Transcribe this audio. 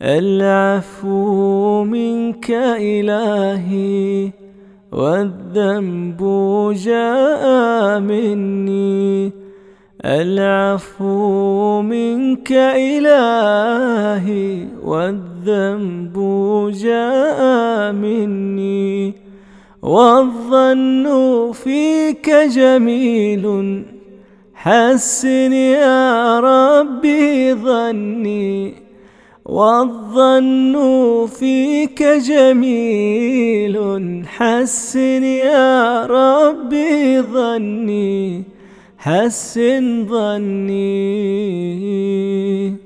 العفو منك إلهي والذنب جاء مني. العفو منك إلهي والذنب جاء مني. والظن فيك جميل حسن يا ربي ظني. والظن فيك جميل حسن يا ربي ظني. حسن ظني.